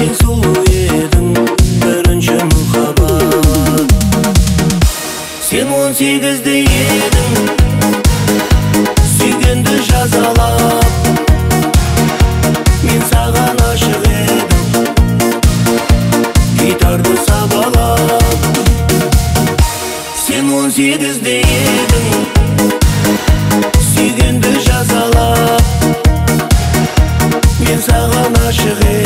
Сен сұлу едің, бірінші мұхаббат. Сен 18-де едің, сүйгенді жазалап. Мен саған ашық едім, гитарды сабалап. Сен 18-де едің, сүйгенді жазалап. Мен саған ашық едім.